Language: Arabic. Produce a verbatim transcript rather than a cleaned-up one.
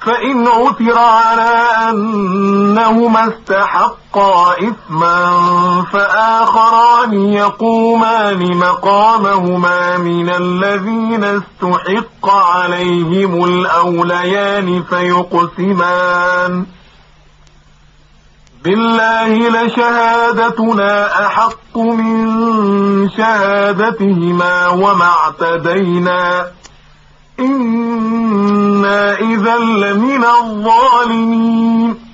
فإن عثر على أنهما استحقا إثما فآخران يقومان مقامهما من الذين استحق عليهم الأوليان فيقسمان بالله لشهادتنا أحق من شهادتهما وما اعتدينا إنا إذا لمن الظالمين.